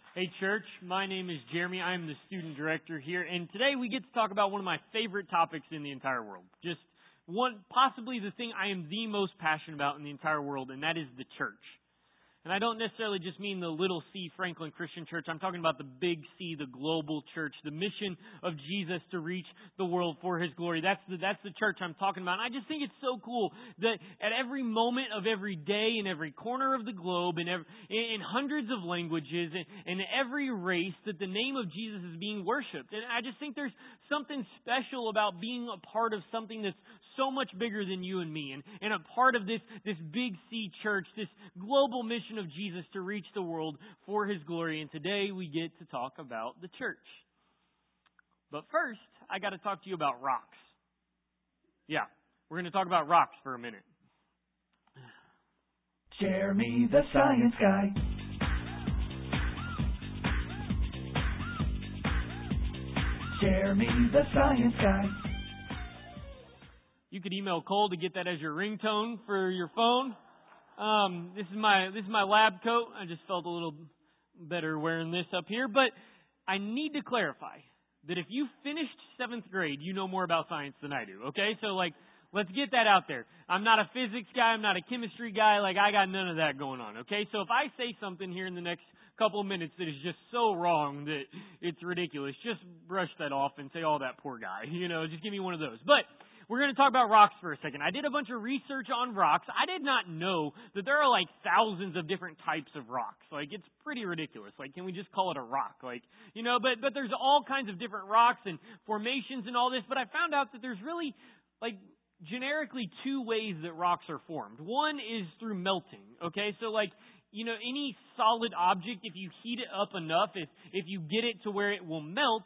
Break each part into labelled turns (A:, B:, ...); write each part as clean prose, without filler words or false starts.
A: Hey church, my name is Jeremy. I'm the student director here, and today we get to talk about one of my favorite topics in the entire world. Just one, possibly the thing I am the most passionate about in the entire world, and that is the church. And I don't necessarily just mean the little C Franklin Christian Church. I'm talking about the big C, the global church, the mission of Jesus to reach the world for His glory. That's the church I'm talking about. And I just think it's so cool that at every moment of every day, in every corner of the globe, in hundreds of languages, in every race, that the name of Jesus is being worshipped. And I just think there's something special about being a part of something that's so much bigger than you and me, and a part of this big C church, this global mission of Jesus to reach the world for His glory. And today we get to talk about the church. But first, I got to talk to you about rocks. Yeah, we're going to talk about rocks for a minute.
B: Jeremy the Science Guy. Jeremy the Science Guy.
A: You could email Cole to get that as your ringtone for your phone. This is my lab coat. I just felt a little better wearing this up here. But I need to clarify that if you finished 7th grade, you know more about science than I do. Okay? So let's get that out there. I'm not a physics guy. I'm not a chemistry guy. I got none of that going on. Okay? So if I say something here in the next couple of minutes that is just so wrong that it's ridiculous, just brush that off and say, oh, that poor guy. Just give me one of those. But we're going to talk about rocks for a second. I did a bunch of research on rocks. I did not know that there are thousands of different types of rocks. It's pretty ridiculous. Can we just call it a rock? But there's all kinds of different rocks and formations and all this. But I found out that there's really, generically two ways that rocks are formed. One is through melting. Okay, so any solid object, if you heat it up enough, if you get it to where it will melt,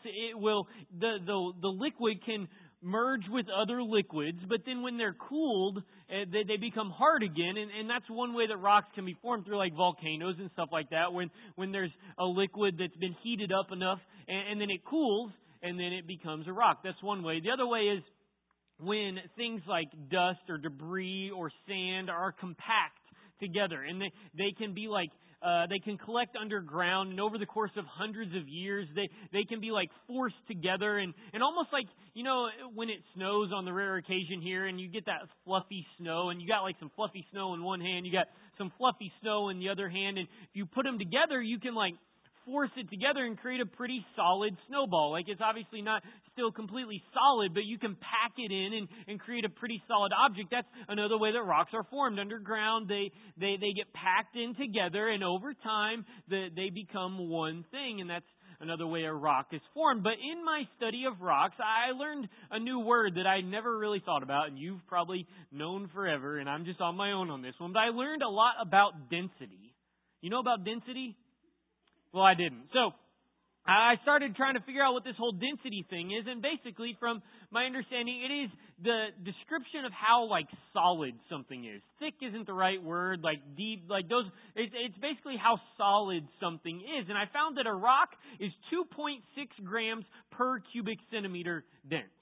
A: the liquid can merge with other liquids, but then when they're cooled, they become hard again, and that's one way that rocks can be formed, through volcanoes and stuff like that, when there's a liquid that's been heated up enough, and then it cools, and then it becomes a rock. That's one way. The other way is when things like dust or debris or sand are compact together, and they can be they can collect underground, and over the course of hundreds of years, they can be forced together, and almost when it snows on the rare occasion here, and you get that fluffy snow, and you got some fluffy snow in one hand, you got some fluffy snow in the other hand, and if you put them together, you can force it together and create a pretty solid snowball. It's obviously not still completely solid, but you can pack it in and create a pretty solid object. That's another way that rocks are formed. Underground, they get packed in together, and over time, they become one thing, and that's another way a rock is formed. But in my study of rocks, I learned a new word that I never really thought about, and you've probably known forever, and I'm just on my own on this one. But I learned a lot about density. You know about density? Well, I didn't. So I started trying to figure out what this whole density thing is, and basically, from my understanding, it is the description of how solid something is. Thick isn't the right word. Deep, those. It's basically how solid something is. And I found that a rock is 2.6 grams per cubic centimeter dense.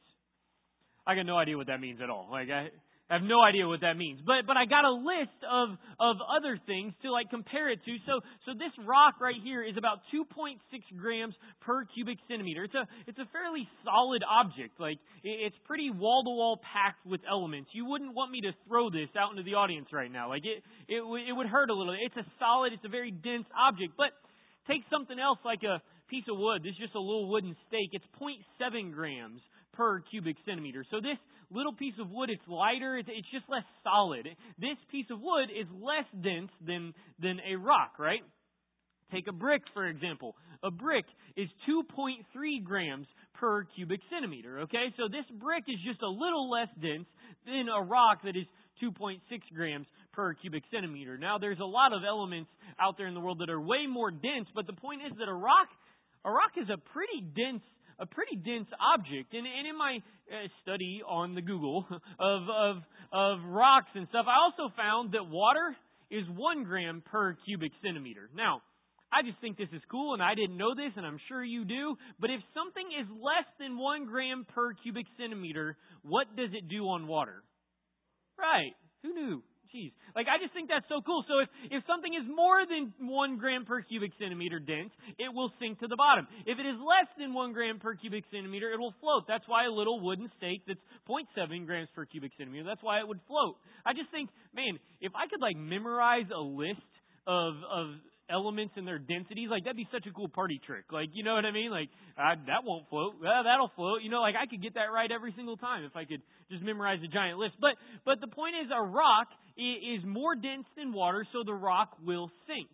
A: I got no idea what that means at all. I have no idea what that means. But I got a list of other things to compare it to. So this rock right here is about 2.6 grams per cubic centimeter. It's a fairly solid object. It's pretty wall to wall packed with elements. You wouldn't want me to throw this out into the audience right now. It would hurt a little. It's a very dense object. But take something else like a piece of wood. This is just a little wooden stake. It's 0.7 grams per cubic centimeter. So this little piece of wood, it's lighter, it's just less solid. This piece of wood is less dense than a rock, right? Take a brick, for example. A brick is 2.3 grams per cubic centimeter, okay? So this brick is just a little less dense than a rock that is 2.6 grams per cubic centimeter. Now, there's a lot of elements out there in the world that are way more dense, but the point is that a rock is a pretty dense object. And in my study on the Google of rocks and stuff, I also found that water is 1 gram per cubic centimeter. Now, I just think this is cool, and I didn't know this, and I'm sure you do. But if something is less than 1 gram per cubic centimeter, what does it do on water? Right. Who knew? Jeez. Like, I just think that's so cool. So if something is more than 1 gram per cubic centimeter dense, it will sink to the bottom. If it is less than 1 gram per cubic centimeter, it will float. That's why a little wooden stake that's 0.7 grams per cubic centimeter, that's why it would float. I just think, man, if I could, like, memorize a list of elements and their densities, like, that'd be such a cool party trick. Like, you know what I mean? Like, that won't float. That'll float. You know, like, I could get that right every single time if I could just memorize a giant list. But the point is, a rock is more dense than water, so the rock will sink.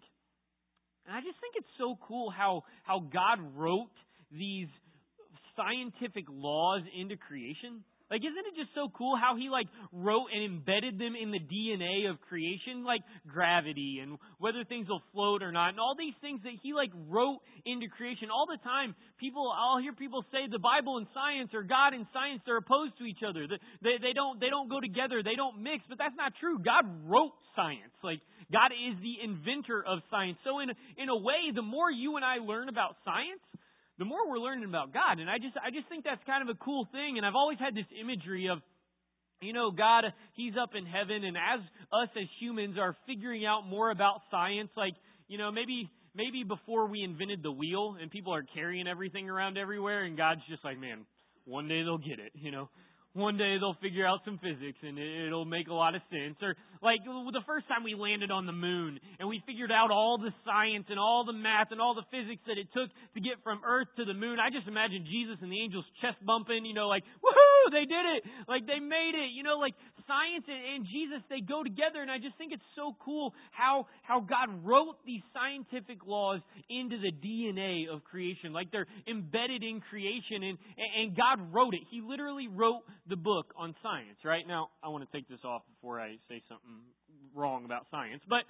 A: And I just think it's so cool how God wrote these scientific laws into creation. Like, isn't it just so cool how He, like, wrote and embedded them in the DNA of creation? Like, gravity and whether things will float or not. And all these things that He, like, wrote into creation. All the time, I'll hear people say the Bible and science, or God and science, they're opposed to each other. They don't go together. They don't mix. But that's not true. God wrote science. Like, God is the inventor of science. So in a way, the more you and I learn about science, the more we're learning about God. And I just think that's kind of a cool thing. And I've always had this imagery of, you know, God, He's up in heaven, and as us as humans are figuring out more about science, like, you know, maybe before we invented the wheel and people are carrying everything around everywhere, and God's just like, man, one day they'll get it, you know. One day they'll figure out some physics and it'll make a lot of sense. Or like the first time we landed on the moon and we figured out all the science and all the math and all the physics that it took to get from Earth to the moon. I just imagine Jesus and the angels chest bumping, you know, like, woohoo, they did it. Like, they made it. You know, like, science and Jesus, they go together. And I just think it's so cool how God wrote these scientific laws into the DNA of creation. Like, they're embedded in creation, and God wrote it. He literally wrote the book on science. Right now, I want to take this off before I say something wrong about science. But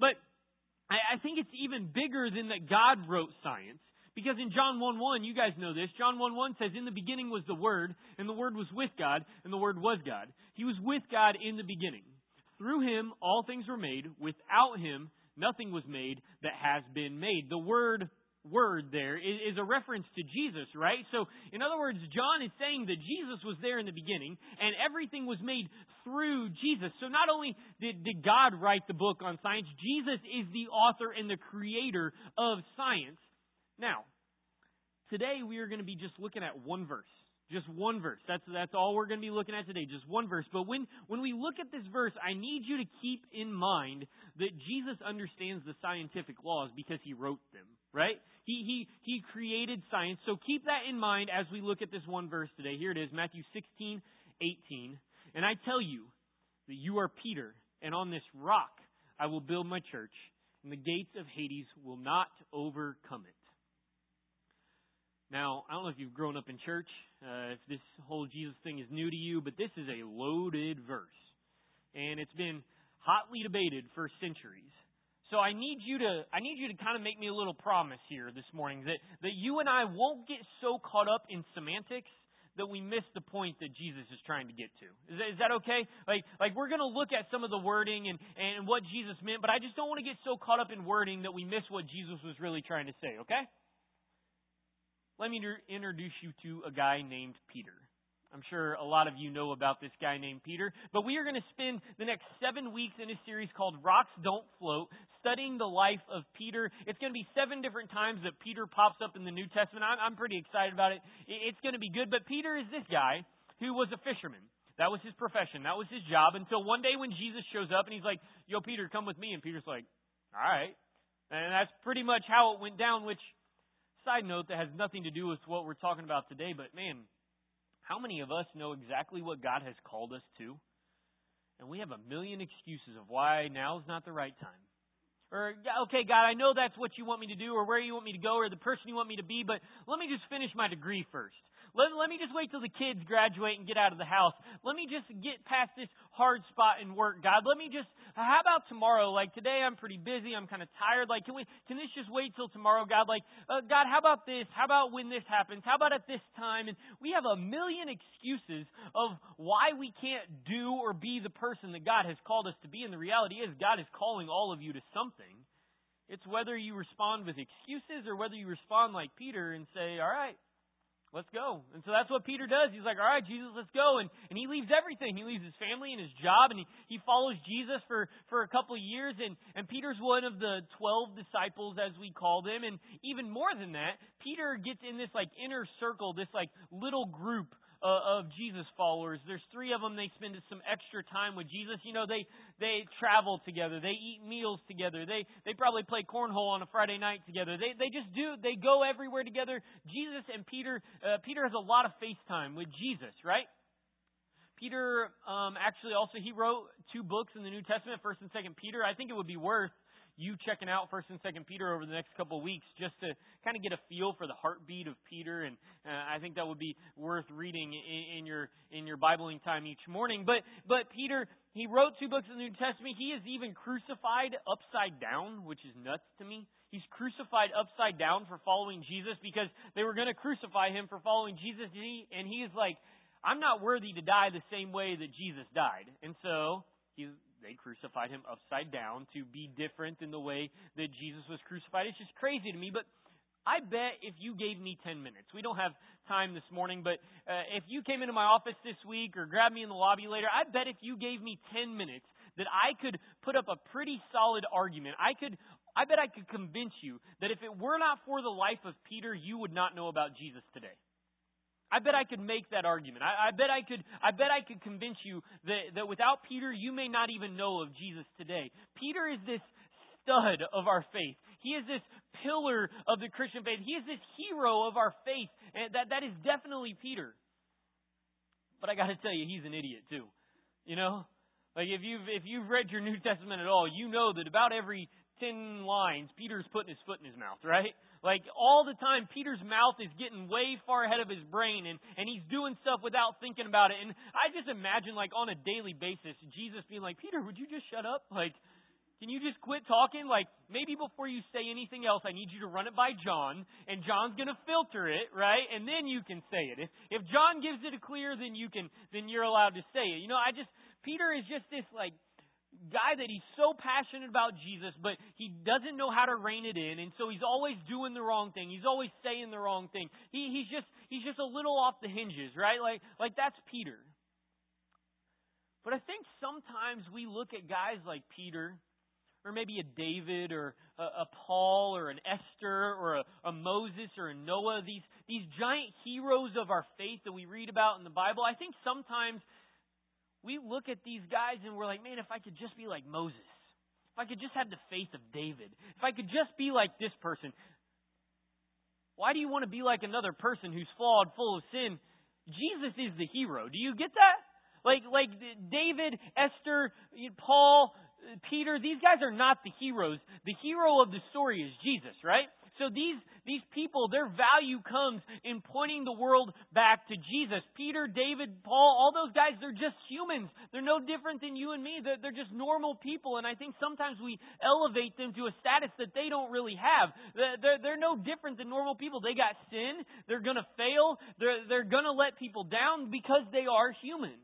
A: I think it's even bigger than that God wrote science. Because in John 1:1, you guys know this, John 1:1 says, in the beginning was the Word, and the Word was with God, and the Word was God. He was with God in the beginning. Through Him, all things were made. Without Him, nothing was made that has been made. The word there is a reference to Jesus, right? So, in other words, John is saying that Jesus was there in the beginning, and everything was made through Jesus. So not only did God write the book on science, Jesus is the author and the creator of science. Now, today we are going to be just looking at one verse. Just one verse. That's all we're going to be looking at today. Just one verse. But when we look at this verse, I need you to keep in mind that Jesus understands the scientific laws because He wrote them, right? He created science. So keep that in mind as we look at this one verse today. Here it is, Matthew 16:18. And I tell you that you are Peter, and on this rock I will build my church, and the gates of Hades will not overcome it. Now, I don't know if you've grown up in church, if this whole Jesus thing is new to you, but this is a loaded verse. And it's been hotly debated for centuries. So I need you to kind of make me a little promise here this morning that you and I won't get so caught up in semantics that we miss the point that Jesus is trying to get to. Is that okay? Like we're going to look at some of the wording and what Jesus meant, but I just don't want to get so caught up in wording that we miss what Jesus was really trying to say, okay? Let me introduce you to a guy named Peter. I'm sure a lot of you know about this guy named Peter, but we are going to spend the next 7 weeks in a series called Rocks Don't Float, studying the life of Peter. It's going to be 7 different times that Peter pops up in the New Testament. I'm pretty excited about it. It's going to be good, but Peter is this guy who was a fisherman. That was his profession. That was his job until one day when Jesus shows up and He's like, yo, Peter, come with me. And Peter's like, all right. And that's pretty much how it went down, which, side note, that has nothing to do with what we're talking about today, but man, how many of us know exactly what God has called us to? And we have a million excuses of why now is not the right time. Or, okay, God, I know that's what you want me to do or where you want me to go or the person you want me to be, but let me just finish my degree first. Let me just wait till the kids graduate and get out of the house. Let me just get past this hard spot in work, God. How about tomorrow? Like, today I'm pretty busy. I'm kind of tired. Like, can this just wait till tomorrow, God? Like, God, how about this? How about when this happens? How about at this time? And we have a million excuses of why we can't do or be the person that God has called us to be. And the reality is God is calling all of you to something. It's whether you respond with excuses or whether you respond like Peter and say, all right, let's go. And so that's what Peter does. He's like, all right, Jesus, let's go. And he leaves everything. He leaves his family and his job, and he follows Jesus for a couple of years. And Peter's one of the 12 disciples, as we call them. And even more than that, Peter gets in this like inner circle, this like little group of Jesus followers. There's 3 of them. They spend some extra time with Jesus. You know, they travel together. They eat meals together. They probably play cornhole on a Friday night together. They go everywhere together. Jesus and Peter has a lot of face time with Jesus, right? Peter actually also, he wrote 2 books in the New Testament, 1st and 2nd Peter. I think it would be worth you checking out 1st and 2nd Peter over the next couple of weeks just to kind of get a feel for the heartbeat of Peter, and I think that would be worth reading in your Bibling time each morning. But Peter, he wrote 2 books in the New Testament. He is even crucified upside down, which is nuts to me. He's crucified upside down for following Jesus because they were going to crucify him for following Jesus, and he is like, I'm not worthy to die the same way that Jesus died. And so they crucified him upside down to be different than the way that Jesus was crucified. It's just crazy to me, but I bet if you gave me 10 minutes, we don't have time this morning, but if you came into my office this week or grabbed me in the lobby later, I bet if you gave me 10 minutes that I could put up a pretty solid argument. I bet I could convince you that if it were not for the life of Peter, you would not know about Jesus today. I bet I could make that argument. I bet I could convince you that without Peter, you may not even know of Jesus today. Peter is this stud of our faith. He is this pillar of the Christian faith. He is this hero of our faith. And that is definitely Peter. But I got to tell you, he's an idiot too. You know, like if you've read your New Testament at all, you know that about every 10 lines, Peter's putting his foot in his mouth, right? Like all the time, Peter's mouth is getting way far ahead of his brain, and he's doing stuff without thinking about it. And I just imagine, like on a daily basis, Jesus being like, Peter, would you just shut up? Like, can you just quit talking? Like, maybe before you say anything else, I need you to run it by John, and John's going to filter it, right? And then you can say it. If John gives it a clear, then you're allowed to say it. You know, Peter is just this like guy that he's so passionate about Jesus, but he doesn't know how to rein it in, and so he's always doing the wrong thing. He's always saying the wrong thing. He's just a little off the hinges, right? Like that's Peter. But I think sometimes we look at guys like Peter, or maybe a David, or a Paul, or an Esther, or a Moses, or a Noah, these giant heroes of our faith that we read about in the Bible. I think sometimes we look at these guys and we're like, man, if I could just be like Moses, if I could just have the faith of David, if I could just be like this person. Why do you want to be like another person who's flawed, full of sin? Jesus is the hero. Do you get that? Like David, Esther, Paul, Peter, these guys are not the heroes. The hero of the story is Jesus, right? So these people, their value comes in pointing the world back to Jesus. Peter, David, Paul, all those guys, they're just humans. They're no different than you and me. They're just normal people. And I think sometimes we elevate them to a status that they don't really have. They're no different than normal people. They got sin. They're going to fail. They're going to let people down because they are human.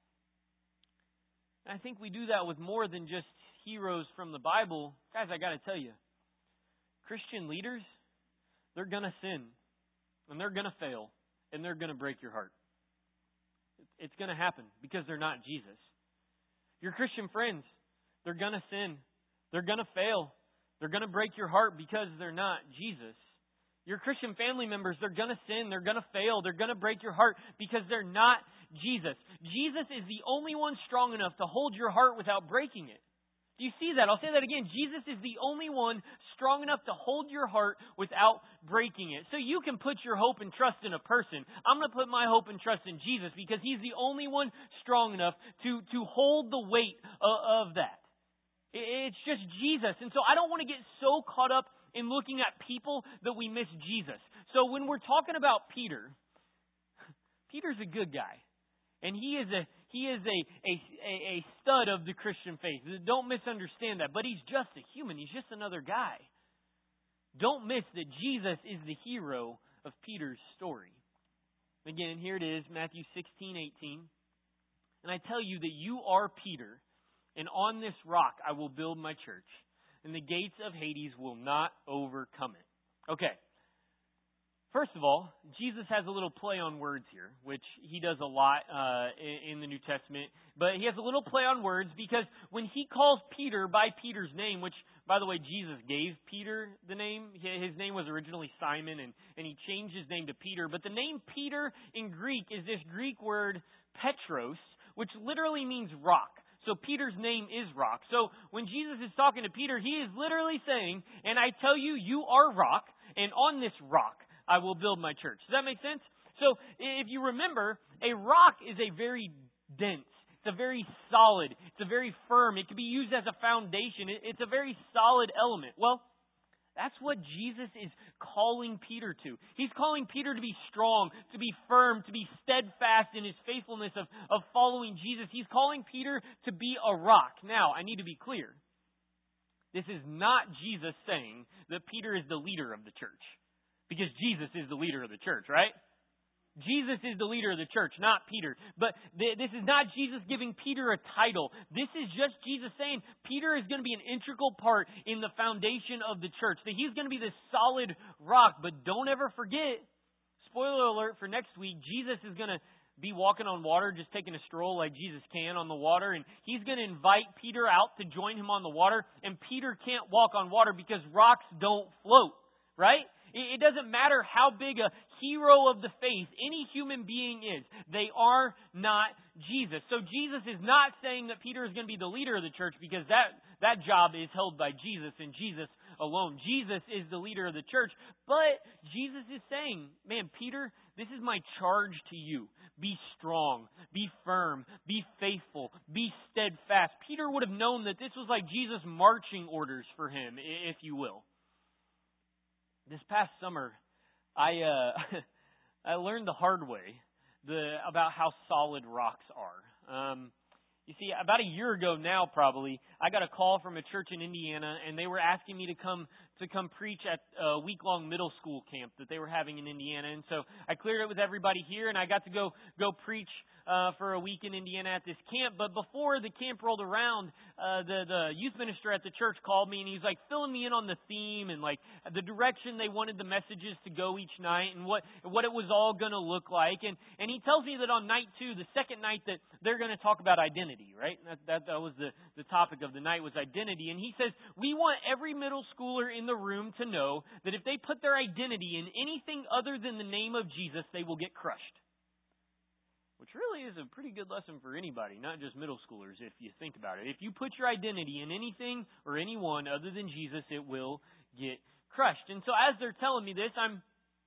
A: And I think we do that with more than just heroes from the Bible. Guys, I got to tell you, Christian leaders, they're going to sin, and they're going to fail, and they're going to break your heart. It's going to happen because they're not Jesus. Your Christian friends, they're going to sin. They're going to fail. They're going to break your heart because they're not Jesus. Your Christian family members, they're going to sin. They're going to fail. They're going to break your heart because they're not Jesus. Jesus is the only one strong enough to hold your heart without breaking it. Do you see that? I'll say that again. Jesus is the only one strong enough to hold your heart without breaking it. So you can put your hope and trust in a person. I'm going to put my hope and trust in Jesus because He's the only one strong enough to hold the weight of that. It's just Jesus. And so I don't want to get so caught up in looking at people that we miss Jesus. So when we're talking about Peter's a good guy. And he is a stud of the Christian faith. Don't misunderstand that. But he's just a human. He's just another guy. Don't miss that Jesus is the hero of Peter's story. Again, here it is, Matthew 16:18. And I tell you that you are Peter, and on this rock I will build my church, and the gates of Hades will not overcome it. Okay. First of all, Jesus has a little play on words here, which he does a lot in the New Testament. But he has a little play on words because when he calls Peter by Peter's name, which, by the way, Jesus gave Peter the name. His name was originally Simon, and he changed his name to Peter. But the name Peter in Greek is this Greek word Petros, which literally means rock. So Peter's name is rock. So when Jesus is talking to Peter, he is literally saying, and I tell you, you are rock, and on this rock I will build my church. Does that make sense? So if you remember, a rock is a very dense, it's a very solid, it's a very firm, it can be used as a foundation, it's a very solid element. Well, that's what Jesus is calling Peter to. He's calling Peter to be strong, to be firm, to be steadfast in his faithfulness of following Jesus. He's calling Peter to be a rock. Now, I need to be clear. This is not Jesus saying that Peter is the leader of the church. Because Jesus is the leader of the church, right? Jesus is the leader of the church, not Peter. But this is not Jesus giving Peter a title. This is just Jesus saying Peter is going to be an integral part in the foundation of the church. That he's going to be this solid rock. But don't ever forget, spoiler alert for next week, Jesus is going to be walking on water, just taking a stroll like Jesus can on the water. And he's going to invite Peter out to join him on the water. And Peter can't walk on water because rocks don't float, right? It doesn't matter how big a hero of the faith any human being is. They are not Jesus. So Jesus is not saying that Peter is going to be the leader of the church because that job is held by Jesus and Jesus alone. Jesus is the leader of the church. But Jesus is saying, man, Peter, this is my charge to you. Be strong, be firm, be faithful, be steadfast. Peter would have known that this was like Jesus' marching orders for him, if you will. This past summer, I learned the hard way about how solid rocks are. You see, about a year ago now, probably, I got a call from a church in Indiana, and they were asking me to come preach at a week-long middle school camp that they were having in Indiana. And so I cleared it with everybody here, and I got to go preach for a week in Indiana at this camp. But before the camp rolled around, the youth minister at the church called me, and he's like filling me in on the theme and like the direction they wanted the messages to go each night and what it was all going to look like. And he tells me that on night 2, the second night, that they're going to talk about identity, right? That was the topic of the night, was identity. And he says, we want every middle schooler in the room to know that if they put their identity in anything other than the name of Jesus, they will get crushed. Which really is a pretty good lesson for anybody, not just middle schoolers, if you think about it. If you put your identity in anything or anyone other than Jesus, it will get crushed. And so as they're telling me this, I'm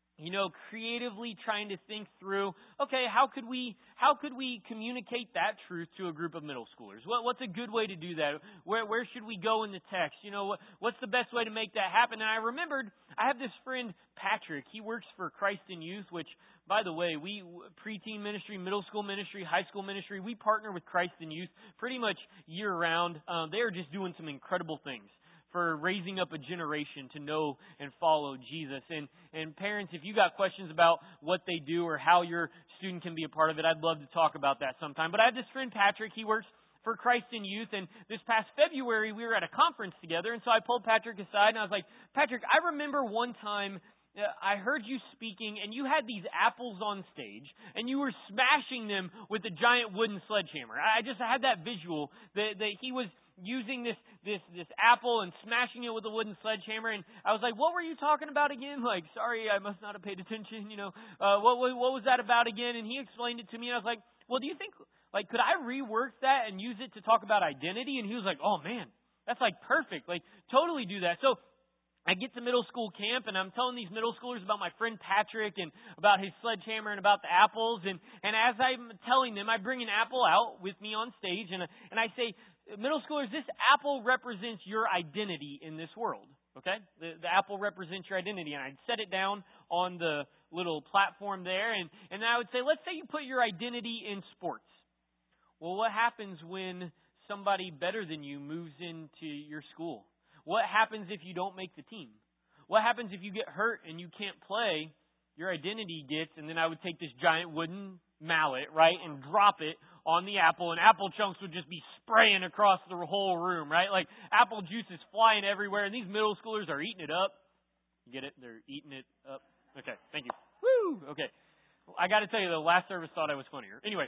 A: creatively trying to think through, okay, how could we communicate that truth to a group of middle schoolers? What's a good way to do that? Where should we go in the text? What's the best way to make that happen? And I remembered I have this friend, Patrick. He works for Christ in Youth, which, by the way, we preteen ministry, middle school ministry, high school ministry, we partner with Christ in Youth pretty much year round. They are just doing some incredible things for raising up a generation to know and follow Jesus. And parents, if you got questions about what they do or how your student can be a part of it, I'd love to talk about that sometime. But I have this friend, Patrick. He works for Christ in Youth. And this past February, we were at a conference together. And so I pulled Patrick aside and I was like, Patrick, I remember one time I heard you speaking and you had these apples on stage and you were smashing them with a giant wooden sledgehammer. I had that visual that he was using this apple and smashing it with a wooden sledgehammer, and I was like, what were you talking about again? Like, sorry, I must not have paid attention, what was that about again? And he explained it to me, and I was like, well, do you think, like, could I rework that and use it to talk about identity? And he was like, oh man, that's like perfect, like, totally do that. So I get to middle school camp, and I'm telling these middle schoolers about my friend Patrick and about his sledgehammer and about the apples. And as I'm telling them, I bring an apple out with me on stage, and I say, middle schoolers, this apple represents your identity in this world. Okay? The apple represents your identity. And I'd set it down on the little platform there, and I would say, let's say you put your identity in sports. Well, what happens when somebody better than you moves into your school? What happens if you don't make the team? What happens if you get hurt and you can't play? Your identity gets, and then I would take this giant wooden mallet, right, and drop it on the apple, and apple chunks would just be spraying across the whole room, right? Like apple juice is flying everywhere, and these middle schoolers are eating it up. You get it? They're eating it up. Okay, thank you. Woo! Okay. I got to tell you, the last service thought I was funnier. Anyway,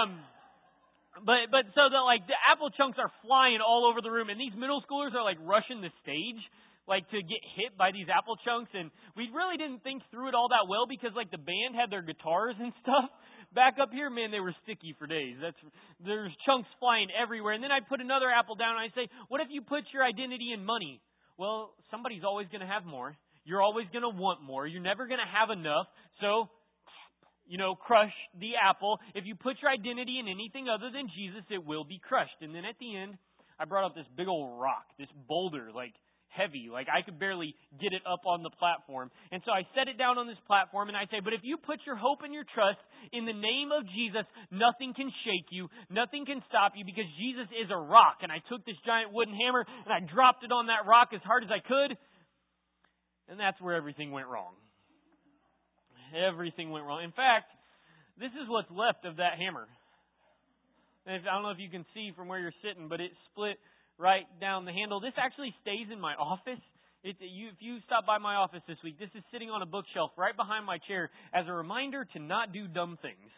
A: but so the apple chunks are flying all over the room, and these middle schoolers are like rushing the stage, like to get hit by these apple chunks, and we really didn't think through it all that well because like the band had their guitars and stuff back up here. Man, they were sticky for days. There's chunks flying everywhere, and then I put another apple down and I say, what if you put your identity in money? Well, somebody's always going to have more. You're always going to want more. You're never going to have enough. So, crush the apple. If you put your identity in anything other than Jesus, it will be crushed. And then at the end, I brought up this big old rock, this boulder, like heavy. Like I could barely get it up on the platform. And so I set it down on this platform and I say, but if you put your hope and your trust in the name of Jesus, nothing can shake you. Nothing can stop you because Jesus is a rock. And I took this giant wooden hammer and I dropped it on that rock as hard as I could. And that's where everything went wrong. Everything went wrong. In fact, this is what's left of that hammer. And I don't know if you can see from where you're sitting, but it split right down the handle. This actually stays in my office. If you stop by my office this week, this is sitting on a bookshelf right behind my chair as a reminder to not do dumb things.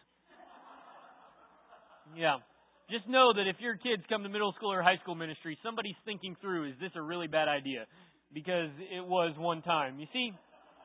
A: Yeah. Just know that if your kids come to middle school or high school ministry, somebody's thinking through, is this a really bad idea? Because it was one time. You see,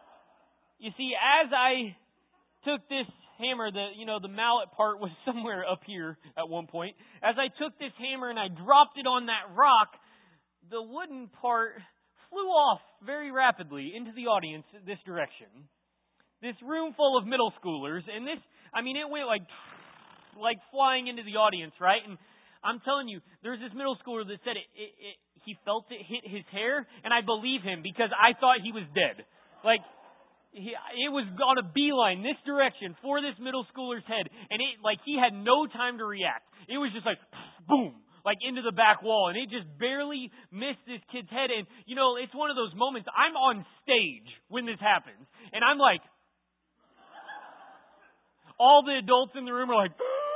A: as I took this hammer, the mallet part was somewhere up here at one point. As I took this hammer and I dropped it on that rock, the wooden part flew off very rapidly into the audience this direction. This room full of middle schoolers, and it went like flying into the audience, right? And I'm telling you, there's this middle schooler that said he felt it hit his hair, and I believe him because I thought he was dead. It was on a beeline this direction for this middle schooler's head, and he had no time to react. It was just like boom, like into the back wall, and it just barely missed this kid's head. And it's one of those moments. I'm on stage when this happens, and I'm like, all the adults in the room are like,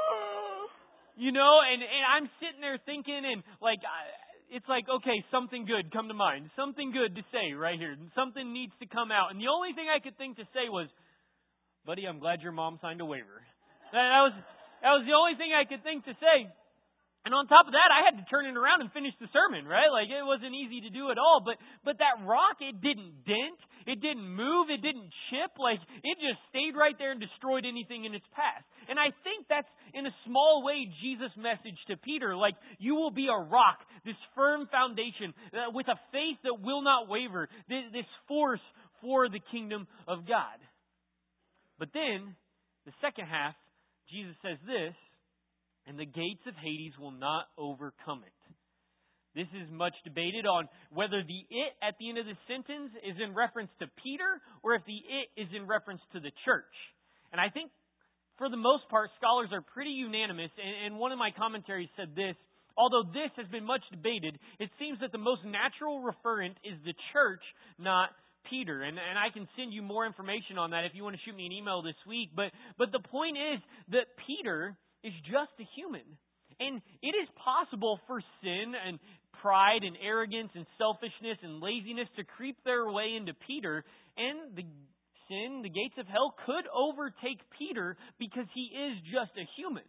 A: and I'm sitting there thinking, and it's like, okay, something good come to mind. Something good to say right here. Something needs to come out. And the only thing I could think to say was, buddy, I'm glad your mom signed a waiver. That was the only thing I could think to say. And on top of that, I had to turn it around and finish the sermon, right? It wasn't easy to do at all. But that rock, it didn't dent. It didn't move. It didn't chip. It just stayed right there and destroyed anything in its path. And I think that's, in a small way, Jesus' message to Peter. You will be a rock, this firm foundation, with a faith that will not waver, this force for the kingdom of God. But then, the second half, Jesus says this, and the gates of Hades will not overcome it. This is much debated on whether the it at the end of the sentence is in reference to Peter or if the it is in reference to the church. And I think, for the most part, scholars are pretty unanimous. And one of my commentaries said this, although this has been much debated, it seems that the most natural referent is the church, not Peter. And I can send you more information on that if you want to shoot me an email this week. But the point is that Peter is just a human. And it is possible for sin and pride and arrogance and selfishness and laziness to creep their way into Peter, and the gates of hell could overtake Peter because he is just a human.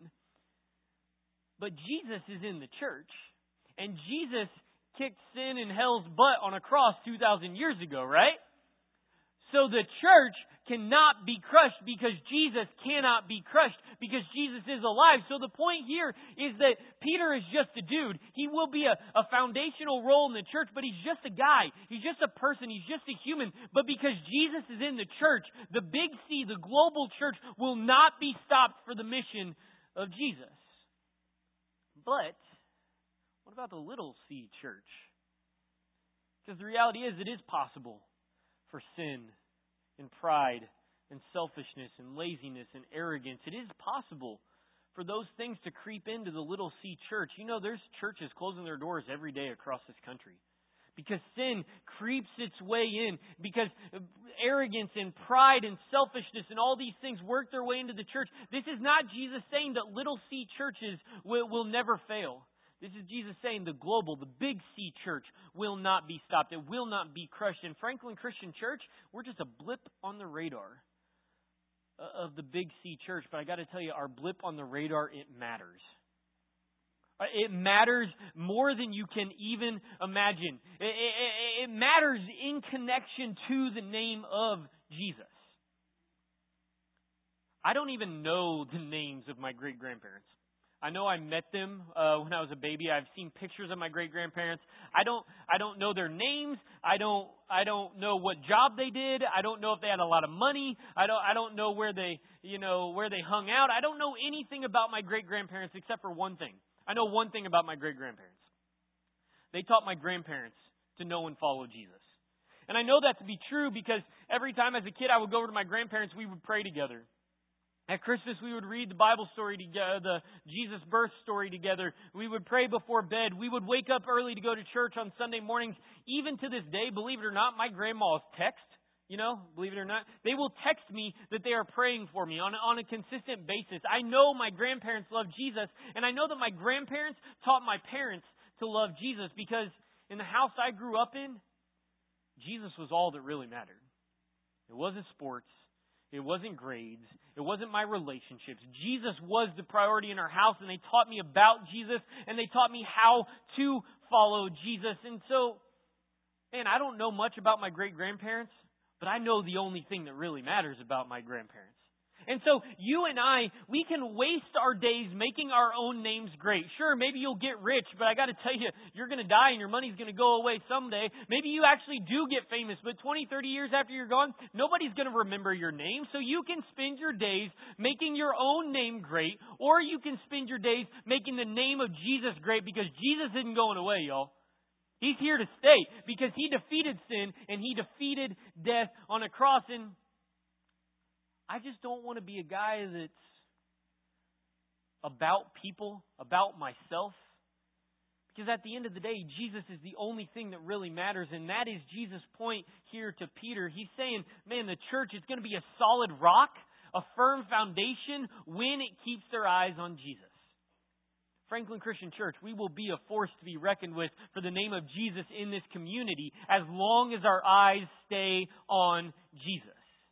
A: But Jesus is in the church, and Jesus kicked sin and hell's butt on a cross 2,000 years ago, right? So the church cannot be crushed because Jesus cannot be crushed because Jesus is alive. So the point here is that Peter is just a dude. He will be a foundational role in the church, but he's just a guy. He's just a person. He's just a human. But because Jesus is in the church, the big C, the global church, will not be stopped for the mission of Jesus. But what about the little C church? Because the reality is, it is possible for sin and pride and selfishness and laziness and arrogance. It is possible for those things to creep into the little C church. There's churches closing their doors every day across this country because sin creeps its way in, because arrogance and pride and selfishness and all these things work their way into the church. This is not Jesus saying that little C churches will never fail. This is Jesus saying the global, the Big C church will not be stopped. It will not be crushed. And Franklin Christian Church, we're just a blip on the radar of the Big C church. But I got to tell you, our blip on the radar, it matters. It matters more than you can even imagine. It matters in connection to the name of Jesus. I don't even know the names of my great-grandparents. I know I met them when I was a baby. I've seen pictures of my great-grandparents. I don't know their names. I don't know what job they did. I don't know if they had a lot of money. I don't know where they hung out. I don't know anything about my great-grandparents except for one thing. I know one thing about my great-grandparents. They taught my grandparents to know and follow Jesus. And I know that to be true because every time as a kid I would go over to my grandparents, we would pray together. At Christmas, we would read the Bible story together, the Jesus birth story together. We would pray before bed. We would wake up early to go to church on Sunday mornings. Even to this day, believe it or not, my grandma's text, believe it or not, they will text me that they are praying for me on a consistent basis. I know my grandparents love Jesus, and I know that my grandparents taught my parents to love Jesus because in the house I grew up in, Jesus was all that really mattered. It wasn't sports. It wasn't grades. It wasn't my relationships. Jesus was the priority in our house, and they taught me about Jesus, and they taught me how to follow Jesus. And so, man, I don't know much about my great-grandparents, but I know the only thing that really matters about my grandparents. And so you and I, we can waste our days making our own names great. Sure, maybe you'll get rich, but I got to tell you, you're going to die and your money's going to go away someday. Maybe you actually do get famous, but 20, 30 years after you're gone, nobody's going to remember your name. So you can spend your days making your own name great, or you can spend your days making the name of Jesus great because Jesus isn't going away, y'all. He's here to stay because He defeated sin and He defeated death on a cross. And I just don't want to be a guy that's about people, about myself. Because at the end of the day, Jesus is the only thing that really matters. And that is Jesus' point here to Peter. He's saying, man, the church is going to be a solid rock, a firm foundation when it keeps their eyes on Jesus. Franklin Christian Church, we will be a force to be reckoned with for the name of Jesus in this community as long as our eyes stay on Jesus.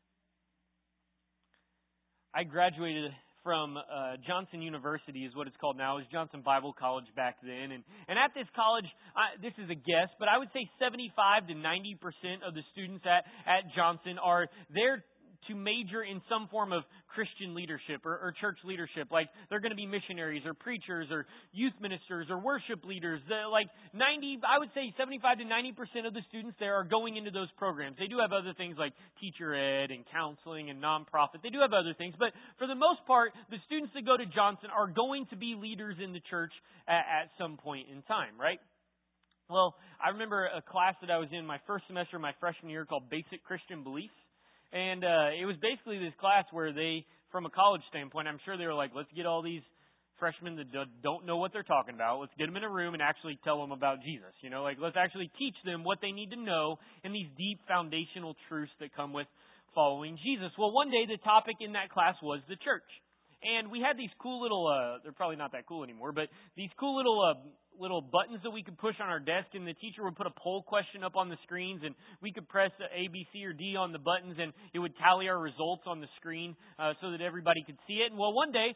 A: I graduated from Johnson University is what it's called now. It was Johnson Bible College back then. And at this college, this is a guess, but I would say 75 to 90% of the students at Johnson are there to major in some form of Christian leadership or church leadership. Like they're going to be missionaries or preachers or youth ministers or worship leaders. I would say 75 to 90% of the students there are going into those programs. They do have other things like teacher ed and counseling and nonprofit. They do have other things. But for the most part, the students that go to Johnson are going to be leaders in the church at some point in time, right? Well, I remember a class that I was in my first semester of my freshman year called Basic Christian Beliefs. And it was basically this class where they, from a college standpoint, I'm sure they were like, let's get all these freshmen that don't know what they're talking about. Let's get them in a room and actually tell them about Jesus. Let's actually teach them what they need to know and these deep foundational truths that come with following Jesus. Well, one day the topic in that class was the church. And we had these cool little, they're probably not that cool anymore, but these cool little buttons that we could push on our desk, and the teacher would put a poll question up on the screens, and we could press A, B, C, or D on the buttons, and it would tally our results on the screen so that everybody could see it. And well, one day,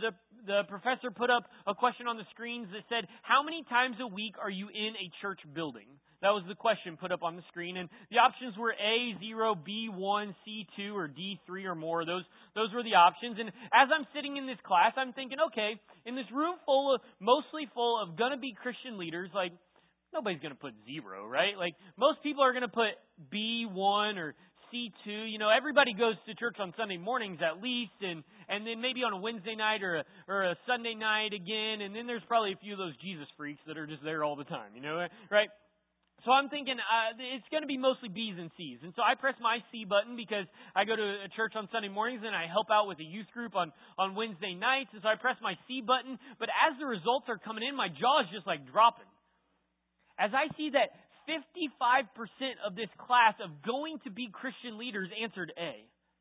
A: the professor put up a question on the screens that said, how many times a week are you in a church building? That was the question put up on the screen. And the options were A, 0, B, 1, C, 2, or D, 3 or more. Those were the options. And as I'm sitting in this class, I'm thinking, okay, in this room mostly full of gonna-be Christian leaders, like, nobody's gonna put 0, right? Like, most people are gonna put B, 1, or C2. Everybody goes to church on Sunday mornings at least, and then maybe on a Wednesday night or a Sunday night again. And then there's probably a few of those Jesus freaks that are just there all the time, right? So I'm thinking it's going to be mostly B's and C's. And so I press my C button because I go to a church on Sunday mornings and I help out with a youth group on Wednesday nights. And so I press my C button. But as the results are coming in, my jaw is just like dropping. As I see that 55% of this class of going to be Christian leaders answered A.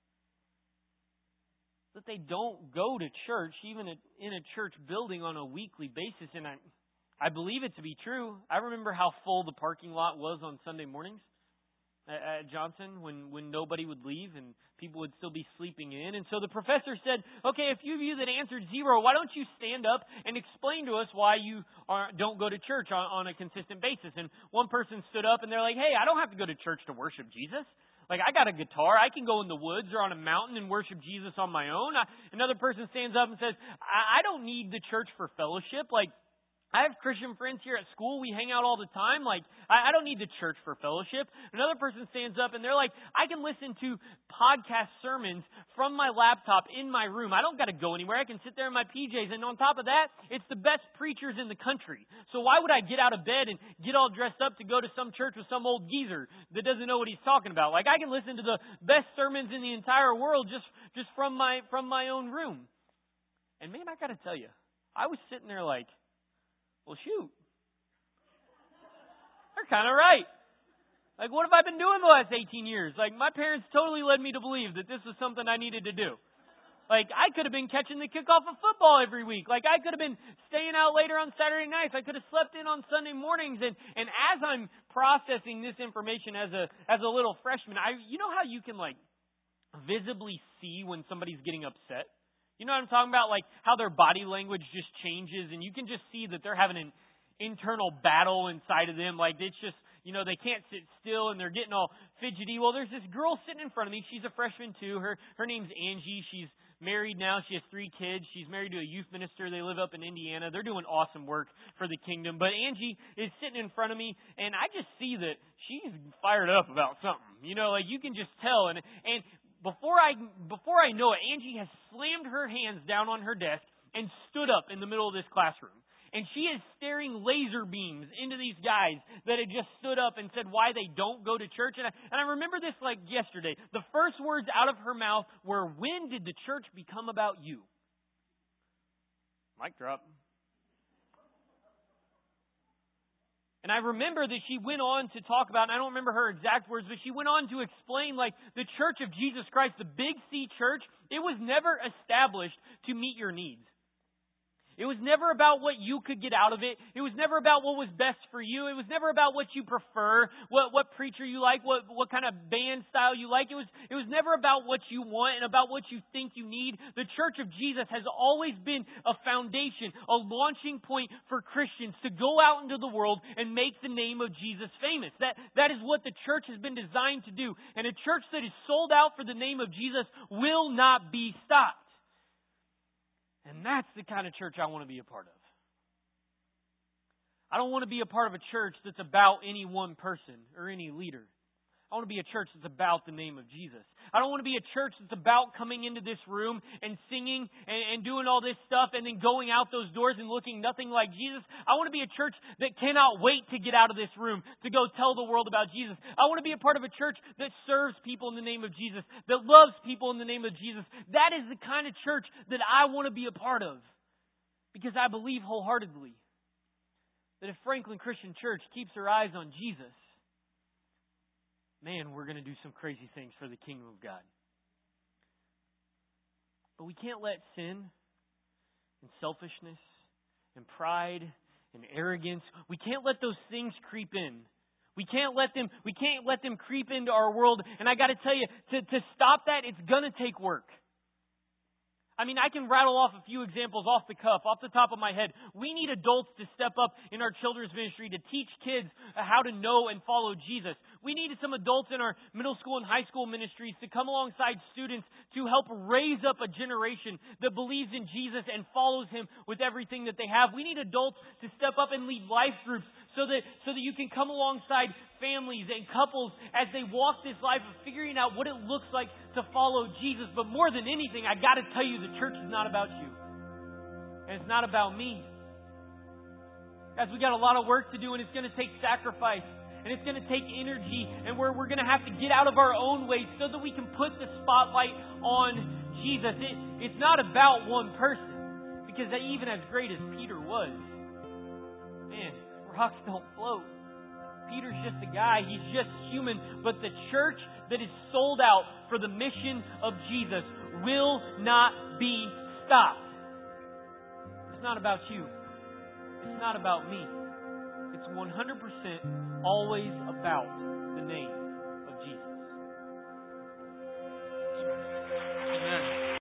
A: That they don't go to church, even in a church building on a weekly basis. And I believe it to be true. I remember how full the parking lot was on Sunday mornings at Johnson when nobody would leave and people would still be sleeping in. And so the professor said, okay, a few of you that answered 0, why don't you stand up and explain to us why you don't go to church on a consistent basis? And one person stood up and they're like, hey, I don't have to go to church to worship Jesus. Like, I got a guitar. I can go in the woods or on a mountain and worship Jesus on my own. Another person stands up and says, I don't need the church for fellowship. Like, I have Christian friends here at school. We hang out all the time. Like, I don't need the church for fellowship. Another person stands up and they're like, I can listen to podcast sermons from my laptop in my room. I don't got to go anywhere. I can sit there in my PJs. And on top of that, it's the best preachers in the country. So why would I get out of bed and get all dressed up to go to some church with some old geezer that doesn't know what he's talking about? Like, I can listen to the best sermons in the entire world just from my own room. And man, I got to tell you, I was sitting there like, well, shoot. They're kind of right. Like, what have I been doing the last 18 years? Like, my parents totally led me to believe that this was something I needed to do. Like, I could have been catching the kickoff of football every week. Like, I could have been staying out later on Saturday nights. I could have slept in on Sunday mornings. And as I'm processing this information as a little freshman, you know how you can, like, visibly see when somebody's getting upset? You know what I'm talking about? Like how their body language just changes and you can just see that they're having an internal battle inside of them. Like it's just, you know, they can't sit still and they're getting all fidgety. Well, there's this girl sitting in front of me. She's a freshman too. Her name's Angie. She's married now. She has 3 kids. She's married to a youth minister. They live up in Indiana. They're doing awesome work for the kingdom. But Angie is sitting in front of me and I just see that she's fired up about something. You know, like you can just tell. And Before I know it, Angie has slammed her hands down on her desk and stood up in the middle of this classroom. And she is staring laser beams into these guys that had just stood up and said why they don't go to church. And I remember this like yesterday. The first words out of her mouth were, when did the church become about you? Mic drop. And I remember that she went on to talk about, and I don't remember her exact words, but she went on to explain like the Church of Jesus Christ, the Big C Church, it was never established to meet your needs. It was never about what you could get out of it. It was never about what was best for you. It was never about what you prefer, what preacher you like, what kind of band style you like. It was never about what you want and about what you think you need. The Church of Jesus has always been a foundation, a launching point for Christians to go out into the world and make the name of Jesus famous. That is what the church has been designed to do. And a church that is sold out for the name of Jesus will not be stopped. And that's the kind of church I want to be a part of. I don't want to be a part of a church that's about any one person or any leader. I want to be a church that's about the name of Jesus. I don't want to be a church that's about coming into this room and singing and doing all this stuff and then going out those doors and looking nothing like Jesus. I want to be a church that cannot wait to get out of this room to go tell the world about Jesus. I want to be a part of a church that serves people in the name of Jesus, that loves people in the name of Jesus. That is the kind of church that I want to be a part of, because I believe wholeheartedly that if Franklin Christian Church keeps their eyes on Jesus, man, we're going to do some crazy things for the kingdom of God. But we can't let sin and selfishness and pride and arrogance, we can't let those things creep in. We can't let them creep into our world. And I got to tell you, to stop that, it's going to take work. I mean, I can rattle off a few examples off the cuff, off the top of my head. We need adults to step up in our children's ministry to teach kids how to know and follow Jesus. We need some adults in our middle school and high school ministries to come alongside students to help raise up a generation that believes in Jesus and follows Him with everything that they have. We need adults to step up and lead life groups so that you can come alongside families and couples as they walk this life of figuring out what it looks like to follow Jesus. But more than anything, I got to tell you, the church is not about you. And it's not about me. Guys, we got a lot of work to do, and it's going to take sacrifice. And it's going to take energy, and we're going to have to get out of our own way so that we can put the spotlight on Jesus. It's not about one person, because even as great as Peter was, man, rocks don't float. Peter's just a guy. He's just human. But the church that is sold out for the mission of Jesus will not be stopped. It's not about you. It's not about me. It's 100% always about the name.